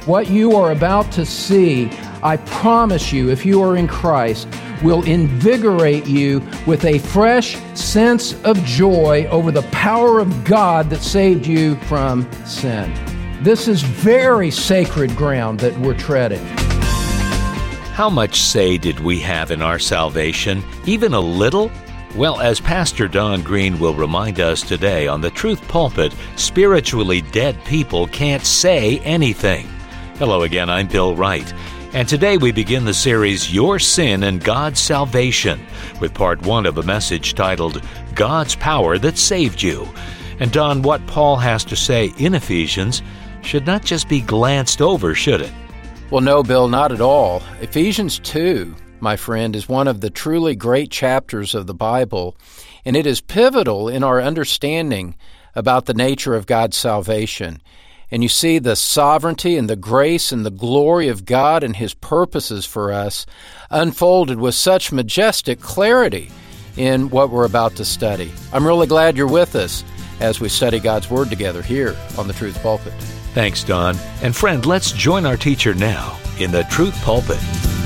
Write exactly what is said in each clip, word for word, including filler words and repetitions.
What you are about to see, I promise you, if you are in Christ, will invigorate you with a fresh sense of joy over the power of God that saved you from sin. This is very sacred ground that we're treading. How much say did we have in our salvation? Even a little? Well, as Pastor Don Green will remind us today on the Truth Pulpit, spiritually dead people can't say anything. Hello again, I'm Bill Wright. And today we begin the series, Your Sin and God's Salvation, with part one of a message titled, God's Power That Saved You. And Don, what Paul has to say in Ephesians should not just be glanced over, should it? Well, no, Bill, not at all. Ephesians two, my friend, is one of the truly great chapters of the Bible, and it is pivotal in our understanding about the nature of God's salvation. And you see the sovereignty and the grace and the glory of God and His purposes for us unfolded with such majestic clarity in what we're about to study. I'm really glad you're with us as we study God's Word together here on the Truth Pulpit. Thanks, Don. And friend, let's join our teacher now in the Truth Pulpit.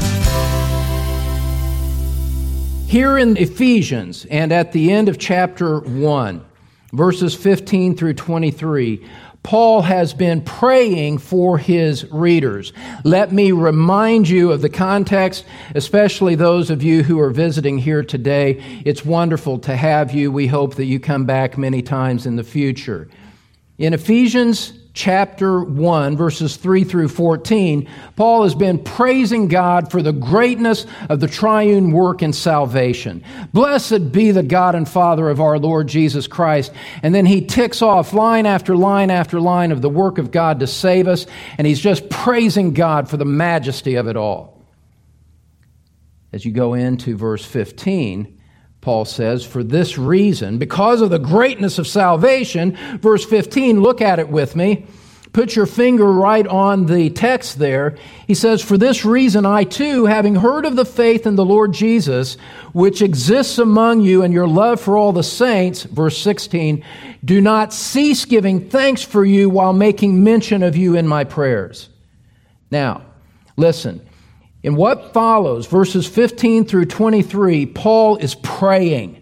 Here in Ephesians, and at the end of chapter one, verses fifteen through twenty-three, Paul has been praying for his readers. Let me remind you of the context, especially those of you who are visiting here today. It's wonderful to have you. We hope that you come back many times in the future. In Ephesians chapter one, verses three through fourteen, Paul has been praising God for the greatness of the triune work in salvation. Blessed be the God and Father of our Lord Jesus Christ. And then he ticks off line after line after line of the work of God to save us, and he's just praising God for the majesty of it all. As you go into verse fifteen, Paul says, for this reason, because of the greatness of salvation, verse fifteen, look at it with me. Put your finger right on the text there. He says, for this reason, I too, having heard of the faith in the Lord Jesus, which exists among you and your love for all the saints, verse sixteen, do not cease giving thanks for you while making mention of you in my prayers. Now, listen. In what follows, verses fifteen through twenty-three, Paul is praying.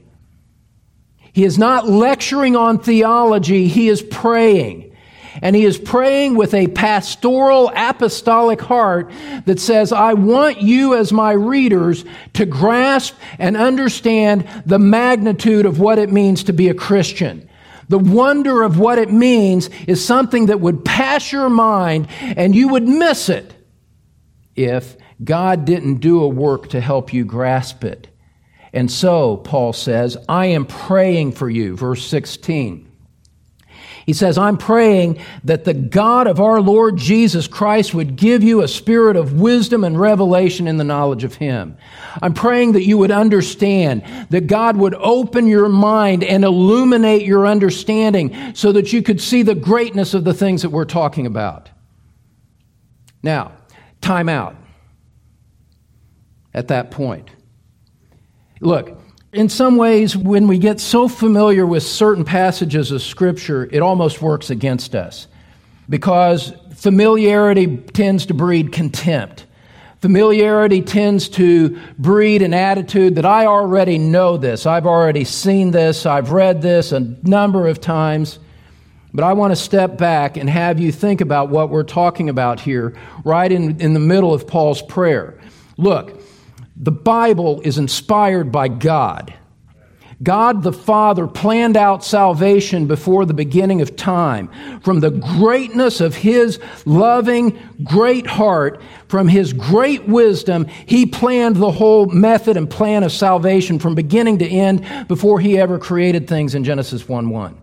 He is not lecturing on theology, he is praying. And he is praying with a pastoral apostolic heart that says, I want you as my readers to grasp and understand the magnitude of what it means to be a Christian. The wonder of what it means is something that would pass your mind and you would miss it if God didn't do a work to help you grasp it. And so, Paul says, I am praying for you, verse sixteen. He says, I'm praying that the God of our Lord Jesus Christ would give you a spirit of wisdom and revelation in the knowledge of Him. I'm praying that you would understand, that God would open your mind and illuminate your understanding so that you could see the greatness of the things that we're talking about. Now, time out. At that point. Look, in some ways, when we get so familiar with certain passages of Scripture, it almost works against us because familiarity tends to breed contempt. Familiarity tends to breed an attitude that I already know this, I've already seen this, I've read this a number of times. But I want to step back and have you think about what we're talking about here, right in, in the middle of Paul's prayer. Look, the Bible is inspired by God. God the Father planned out salvation before the beginning of time. From the greatness of His loving, great heart, from His great wisdom, He planned the whole method and plan of salvation from beginning to end before He ever created things in Genesis one one.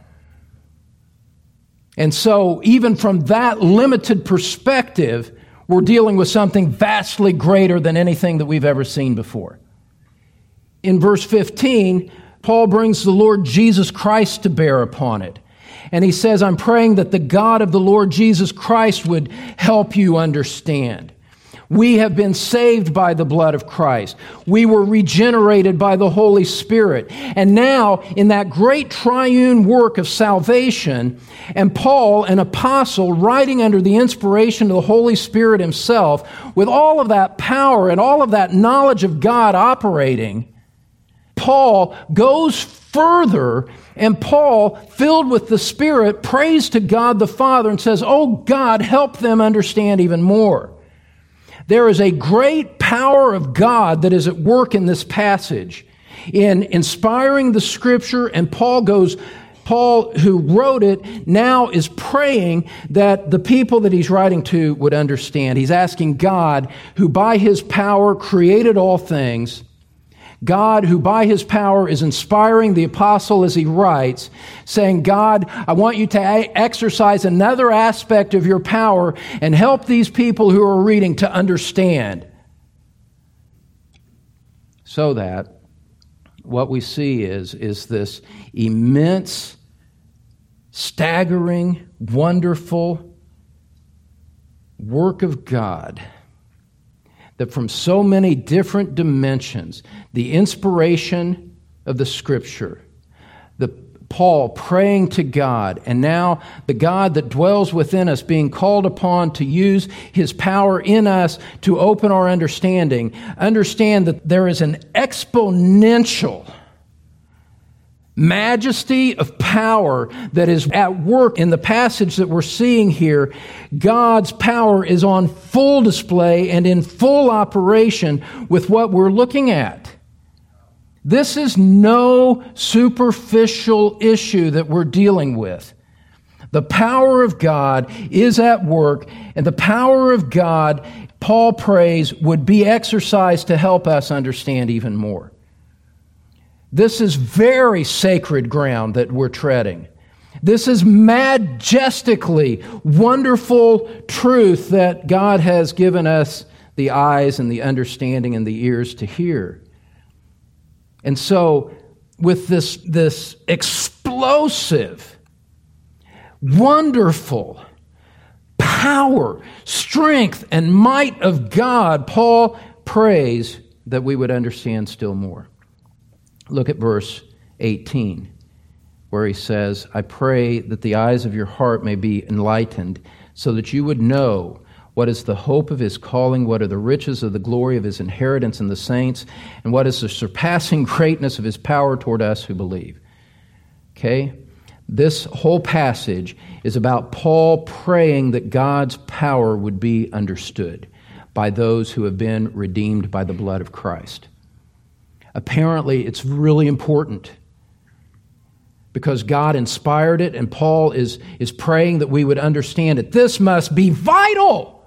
And so, even from that limited perspective, we're dealing with something vastly greater than anything that we've ever seen before. In verse fifteen, Paul brings the Lord Jesus Christ to bear upon it. And he says, I'm praying that the God of the Lord Jesus Christ would help you understand. We have been saved by the blood of Christ. We were regenerated by the Holy Spirit. And now, in that great triune work of salvation, and Paul, an apostle, writing under the inspiration of the Holy Spirit himself, with all of that power and all of that knowledge of God operating, Paul goes further, and Paul, filled with the Spirit, prays to God the Father and says, "Oh God, help them understand even more." There is a great power of God that is at work in this passage in inspiring the Scripture, and Paul goes, Paul, who wrote it, now is praying that the people that he's writing to would understand. He's asking God, who by His power created all things, God, who by His power is inspiring the apostle as he writes, saying, God, I want you to exercise another aspect of your power and help these people who are reading to understand. So that what we see is, is this immense, staggering, wonderful work of God that from so many different dimensions, the inspiration of the Scripture, the Paul praying to God, and now the God that dwells within us being called upon to use His power in us to open our understanding, understand that there is an exponential majesty of power that is at work in the passage that we're seeing here. God's power is on full display and in full operation with what we're looking at. This is no superficial issue that we're dealing with. The power of God is at work, and the power of God, Paul prays, would be exercised to help us understand even more. This is very sacred ground that we're treading. This is majestically wonderful truth that God has given us the eyes and the understanding and the ears to hear. And so, with this, this explosive, wonderful power, strength, and might of God, Paul prays that we would understand still more. Look at verse eighteen, where he says, I pray that the eyes of your heart may be enlightened, so that you would know what is the hope of His calling, what are the riches of the glory of His inheritance in the saints, and what is the surpassing greatness of His power toward us who believe. Okay? This whole passage is about Paul praying that God's power would be understood by those who have been redeemed by the blood of Christ. Apparently, it's really important because God inspired it, and Paul is, is praying that we would understand it. This must be vital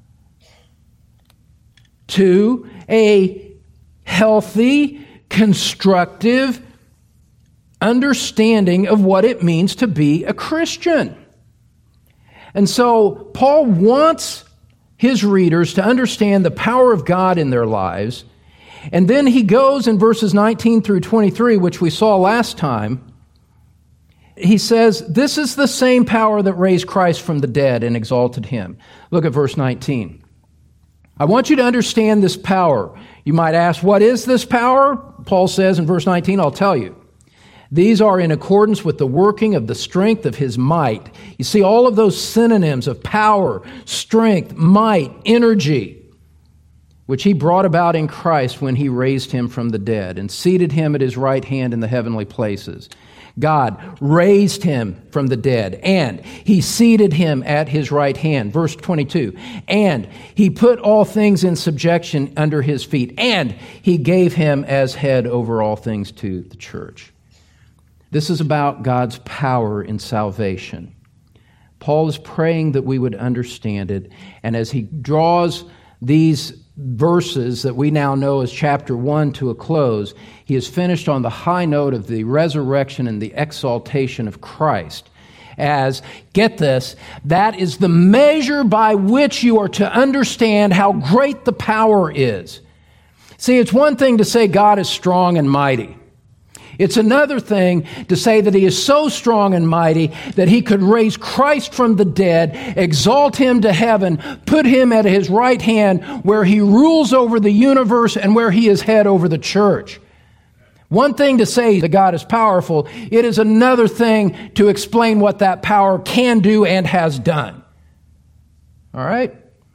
to a healthy, constructive understanding of what it means to be a Christian. And so, Paul wants his readers to understand the power of God in their lives. And then he goes in verses nineteen through twenty-three, which we saw last time. He says, this is the same power that raised Christ from the dead and exalted Him. Look at verse nineteen. I want you to understand this power. You might ask, what is this power? Paul says in verse nineteen, I'll tell you. These are in accordance with the working of the strength of His might. You see all of those synonyms of power, strength, might, energy, which He brought about in Christ when He raised Him from the dead and seated Him at His right hand in the heavenly places. God raised Him from the dead, and He seated Him at His right hand. Verse twenty-two, and He put all things in subjection under His feet, and He gave Him as head over all things to the church. This is about God's power in salvation. Paul is praying that we would understand it, and as he draws these verses that we now know as chapter one to a close, he is finished on the high note of the resurrection and the exaltation of Christ. As, get this, that is the measure by which you are to understand how great the power is. See, it's one thing to say God is strong and mighty. It's another thing to say that he is so strong and mighty that he could raise Christ from the dead, exalt him to heaven, put him at his right hand where he rules over the universe and where he is head over the church. One thing to say that God is powerful, it is another thing to explain what that power can do and has done. All right?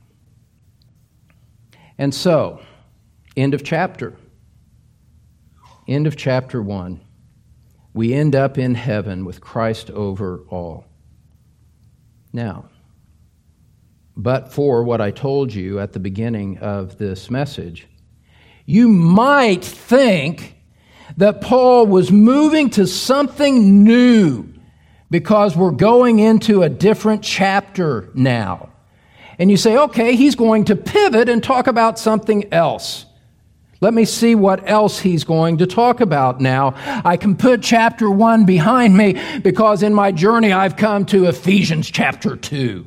And so, end of chapter. End of chapter one. We end up in heaven with Christ over all. Now, but for what I told you at the beginning of this message, you might think that Paul was moving to something new because we're going into a different chapter now. And you say, okay, he's going to pivot and talk about something else. Let me see what else he's going to talk about now. I can put chapter one behind me because in my journey I've come to Ephesians chapter two.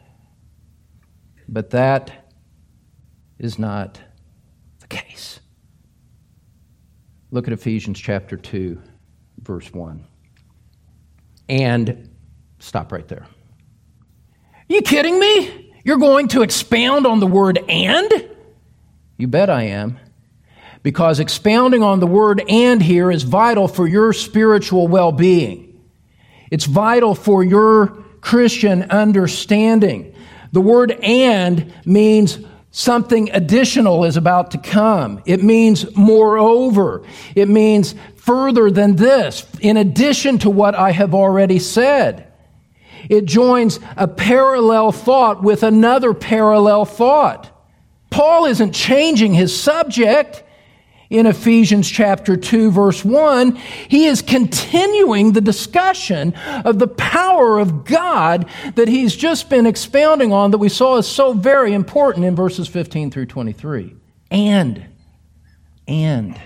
But that is not the case. Look at Ephesians chapter two, verse one. And stop right there. Are you kidding me? You're going to expound on the word and? You bet I am. Because expounding on the word and here is vital for your spiritual well-being. It's vital for your Christian understanding. The word and means something additional is about to come. It means moreover. It means further than this, in addition to what I have already said. It joins a parallel thought with another parallel thought. Paul isn't changing his subject. In Ephesians chapter two, verse one, he is continuing the discussion of the power of God that he's just been expounding on that we saw is so very important in verses fifteen through twenty-three. And, and,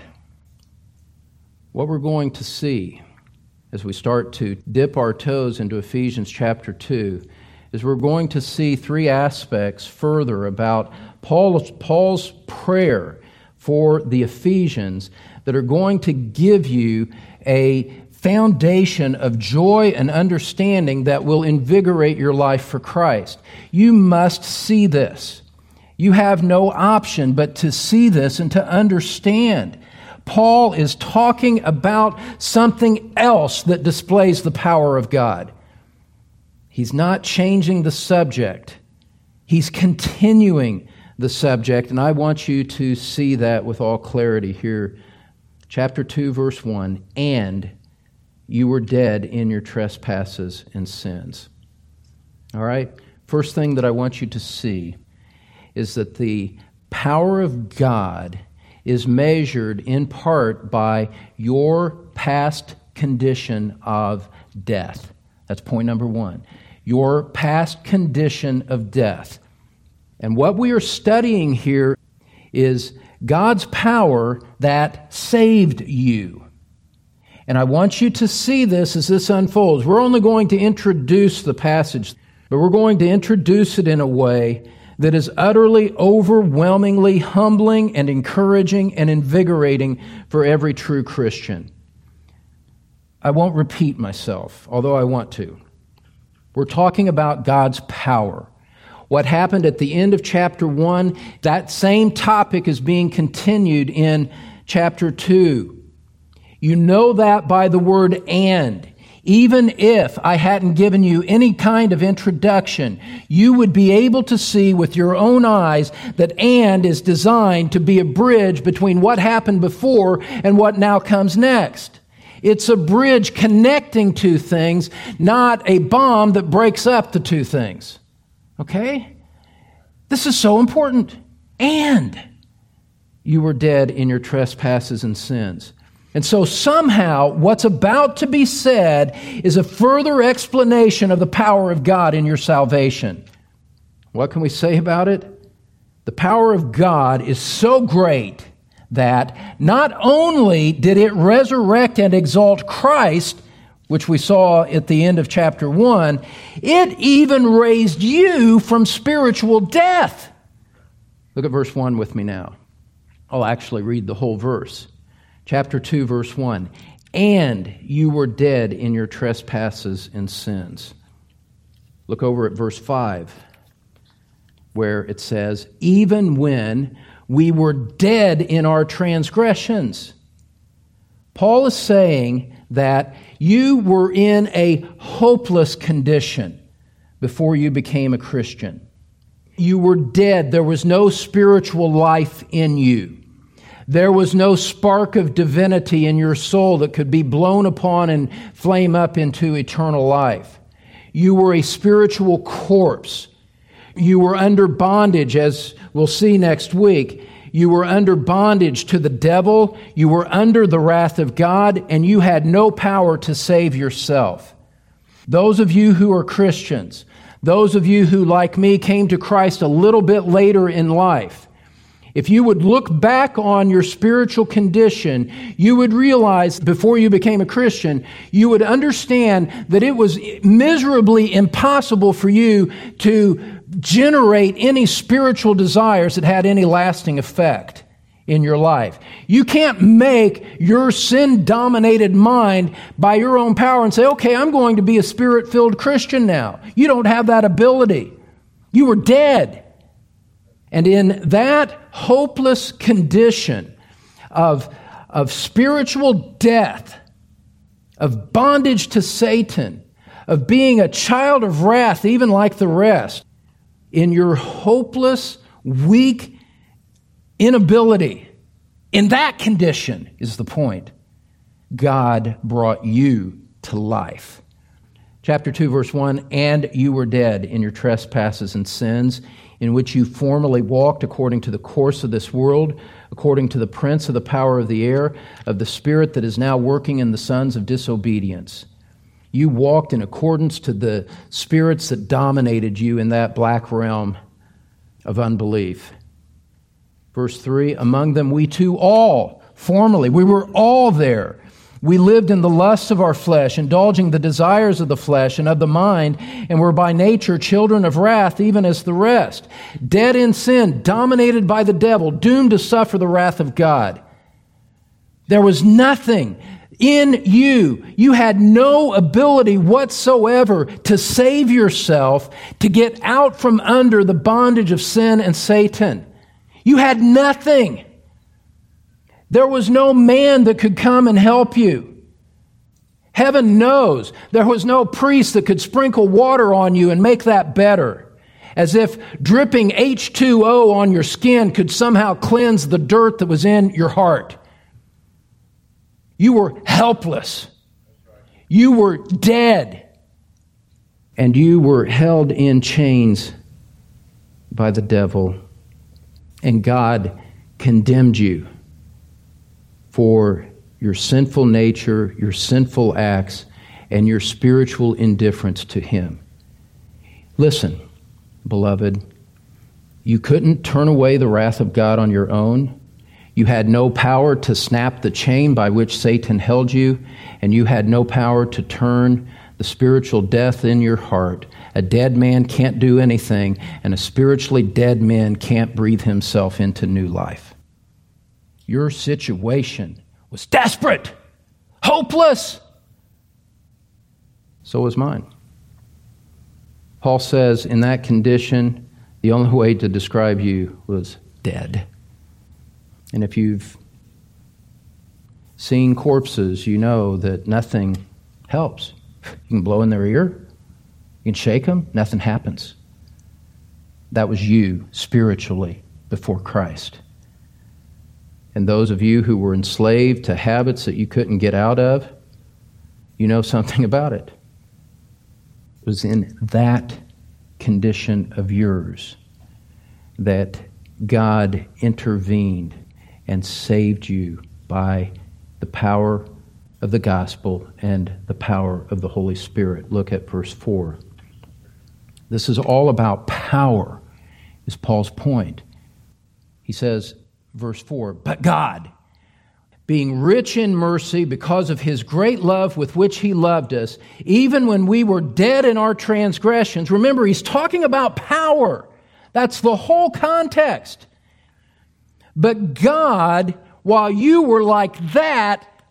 what we're going to see as we start to dip our toes into Ephesians chapter two is we're going to see three aspects further about Paul's, Paul's prayer for the Ephesians that are going to give you a foundation of joy and understanding that will invigorate your life for Christ. You must see this. You have no option but to see this and to understand. Paul is talking about something else that displays the power of God. He's not changing the subject. He's continuing the subject, and I want you to see that with all clarity here. Chapter two, verse one, and you were dead in your trespasses and sins. All right? First thing that I want you to see is that the power of God is measured in part by your past condition of death. That's point number one. Your past condition of death. And what we are studying here is God's power that saved you. And I want you to see this as this unfolds. We're only going to introduce the passage, but we're going to introduce it in a way that is utterly, overwhelmingly humbling and encouraging and invigorating for every true Christian. I won't repeat myself, although I want to. We're talking about God's power. What happened at the end of chapter one, that same topic is being continued in chapter two. You know that by the word and. Even if I hadn't given you any kind of introduction, you would be able to see with your own eyes that and is designed to be a bridge between what happened before and what now comes next. It's a bridge connecting two things, not a bomb that breaks up the two things. Okay? This is so important. And you were dead in your trespasses and sins. And so somehow what's about to be said is a further explanation of the power of God in your salvation. What can we say about it? The power of God is so great that not only did it resurrect and exalt Christ, which we saw at the end of chapter one, it even raised you from spiritual death. Look at verse one with me now. I'll actually read the whole verse. Chapter two, verse one. and you were dead in your trespasses and sins. Look over at verse five, where it says, even when we were dead in our transgressions. Paul is saying that you were in a hopeless condition before you became a Christian. You were dead. There was no spiritual life in you. There was no spark of divinity in your soul that could be blown upon and flame up into eternal life. You were a spiritual corpse. You were under bondage, as we'll see next week. You were under bondage to the devil. You were under the wrath of God, and you had no power to save yourself. Those of you who are Christians, those of you who, like me, came to Christ a little bit later in life, if you would look back on your spiritual condition, you would realize before you became a Christian, you would understand that it was miserably impossible for you to generate any spiritual desires that had any lasting effect in your life. You can't make your sin-dominated mind by your own power and say, okay, I'm going to be a spirit-filled Christian now. You don't have that ability. You were dead. And in that hopeless condition of, of spiritual death, of bondage to Satan, of being a child of wrath, even like the rest, in your hopeless, weak inability, in that condition is the point, God brought you to life. Chapter two, verse one, and you were dead in your trespasses and sins, in which you formerly walked according to the course of this world, according to the prince of the power of the air, of the spirit that is now working in the sons of disobedience. You walked in accordance to the spirits that dominated you in that black realm of unbelief. Verse three, among them we too all, formerly, we were all there. We lived in the lusts of our flesh, indulging the desires of the flesh and of the mind, and were by nature children of wrath, even as the rest. Dead in sin, dominated by the devil, doomed to suffer the wrath of God. There was nothing in you. You had no ability whatsoever to save yourself, to get out from under the bondage of sin and Satan. You had nothing. There was no man that could come and help you. Heaven knows there was no priest that could sprinkle water on you and make that better, as if dripping H two O on your skin could somehow cleanse the dirt that was in your heart. You were helpless. You were dead. And you were held in chains by the devil. And God condemned you for your sinful nature, your sinful acts, and your spiritual indifference to Him. Listen, beloved, you couldn't turn away the wrath of God on your own. You had no power to snap the chain by which Satan held you, and you had no power to turn the spiritual death in your heart. A dead man can't do anything, and a spiritually dead man can't breathe himself into new life. Your situation was desperate, hopeless. So was mine. Paul says in that condition, the only way to describe you was dead. And if you've seen corpses, you know that nothing helps. You can blow in their ear, you can shake them, nothing happens. That was you spiritually before Christ. And those of you who were enslaved to habits that you couldn't get out of, you know something about it. It was in that condition of yours that God intervened and saved you by the power of the gospel and the power of the Holy Spirit. Look at verse four. This is all about power, is Paul's point. He says, verse four, but God, being rich in mercy because of His great love with which He loved us, even when we were dead in our transgressions. Remember, he's talking about power. That's the whole context. But God, while you were like that,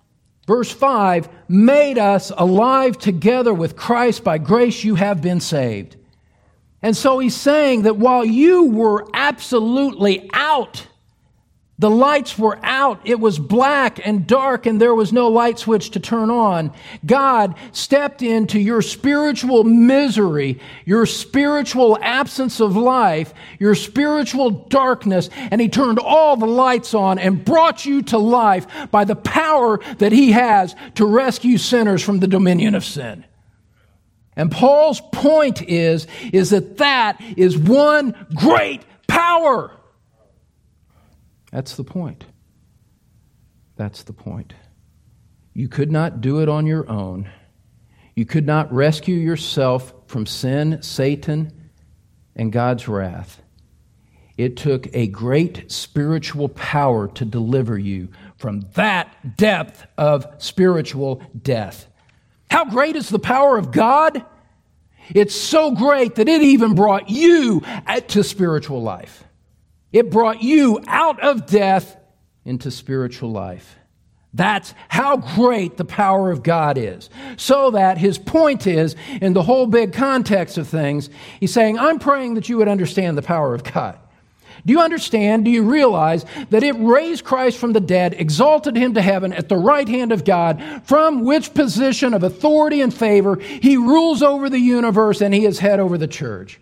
verse five, made us alive together with Christ. By grace you have been saved. And so he's saying that while you were absolutely out, the lights were out, it was black and dark, and there was no light switch to turn on, God stepped into your spiritual misery, your spiritual absence of life, your spiritual darkness, and He turned all the lights on and brought you to life by the power that He has to rescue sinners from the dominion of sin. And Paul's point is, is that that is one great power. That's the point. That's the point. You could not do it on your own. You could not rescue yourself from sin, Satan, and God's wrath. It took a great spiritual power to deliver you from that depth of spiritual death. How great is the power of God? It's so great that it even brought you to spiritual life. It brought you out of death into spiritual life. That's how great the power of God is. So that his point is, in the whole big context of things, he's saying, I'm praying that you would understand the power of God. Do you understand? Do you realize that it raised Christ from the dead, exalted him to heaven at the right hand of God, from which position of authority and favor he rules over the universe and he is head over the church?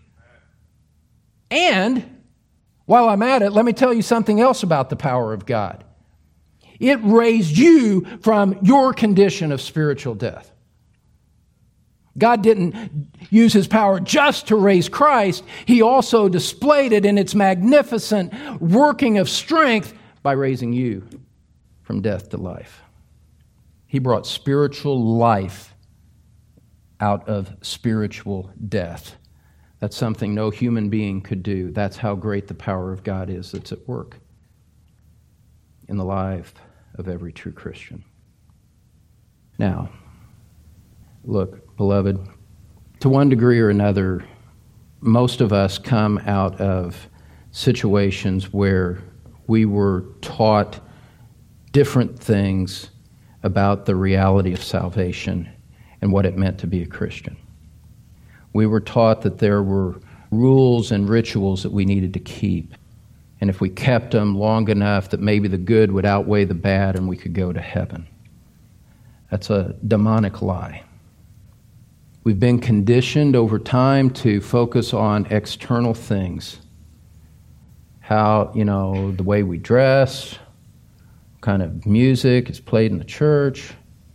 And while I'm at it, let me tell you something else about the power of God. It raised you from your condition of spiritual death. God didn't use his power just to raise Christ. He also displayed it in its magnificent working of strength by raising you from death to life. He brought spiritual life out of spiritual death. That's something no human being could do. That's how great the power of God is that's at work in the life of every true Christian. Now, look, beloved, to one degree or another, most of us come out of situations where we were taught different things about the reality of salvation and what it meant to be a Christian. We were taught that there were rules and rituals that we needed to keep. And if we kept them long enough, that maybe the good would outweigh the bad and we could go to heaven. That's a demonic lie. We've been conditioned over time to focus on external things. How, you know, the way we dress, what kind of music is played in the church.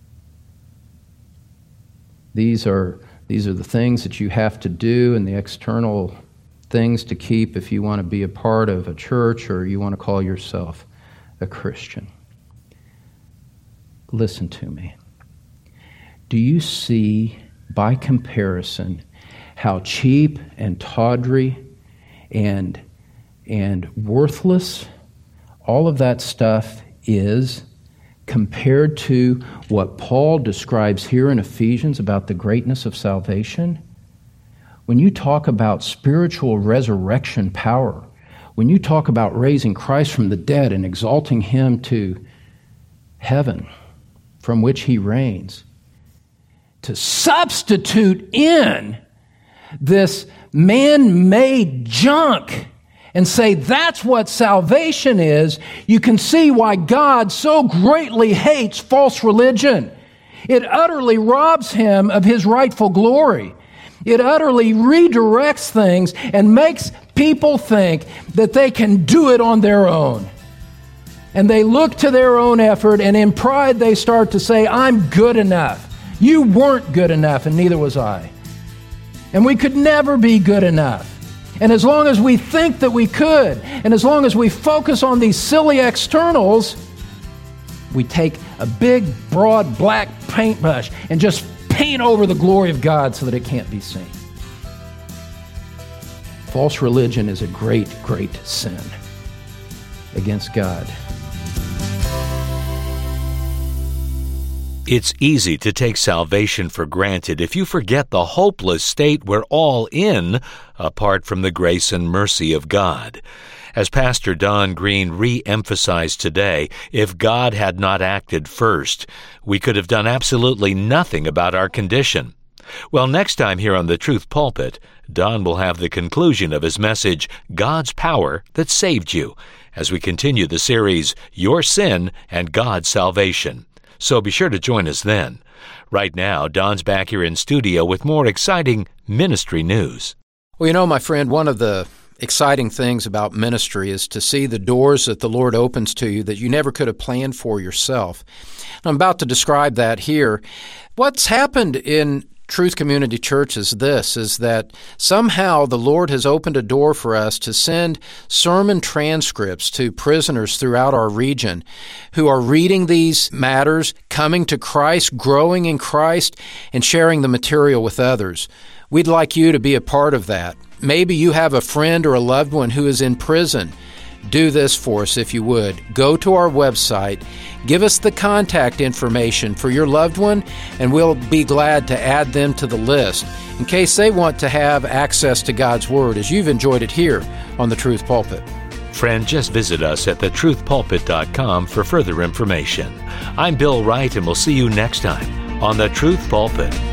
These are These are the things that you have to do and the external things to keep if you want to be a part of a church or you want to call yourself a Christian. Listen to me. Do you see, by comparison, how cheap and tawdry and, and worthless all of that stuff is compared to what Paul describes here in Ephesians about the greatness of salvation? When you talk about spiritual resurrection power, when you talk about raising Christ from the dead and exalting him to heaven from which he reigns, to substitute in this man-made junk and say that's what salvation is, you can see why God so greatly hates false religion. It utterly robs him of his rightful glory. It utterly redirects things and makes people think that they can do it on their own. And they look to their own effort, and in pride they start to say, I'm good enough. You weren't good enough, and neither was I. And we could never be good enough. And as long as we think that we could, and as long as we focus on these silly externals, we take a big, broad, black paintbrush and just paint over the glory of God so that it can't be seen. False religion is a great, great sin against God. It's easy to take salvation for granted if you forget the hopeless state we're all in apart from the grace and mercy of God. As Pastor Don Green re-emphasized today, if God had not acted first, we could have done absolutely nothing about our condition. Well, next time here on the Truth Pulpit, Don will have the conclusion of his message, God's Power That Saved You, as we continue the series, Your Sin and God's Salvation. So be sure to join us then. Right now, Don's back here in studio with more exciting ministry news. Well, you know, my friend, one of the exciting things about ministry is to see the doors that the Lord opens to you that you never could have planned for yourself. I'm about to describe that here. What's happened in Truth Community Church is this, is that somehow the Lord has opened a door for us to send sermon transcripts to prisoners throughout our region who are reading these matters, coming to Christ, growing in Christ, and sharing the material with others. We'd like you to be a part of that. Maybe you have a friend or a loved one who is in prison. Do this for us if you would. Go to our website, give us the contact information for your loved one, and we'll be glad to add them to the list in case they want to have access to God's Word as you've enjoyed it here on The Truth Pulpit. Friend, just visit us at the truth pulpit dot com for further information. I'm Bill Wright, and we'll see you next time on The Truth Pulpit.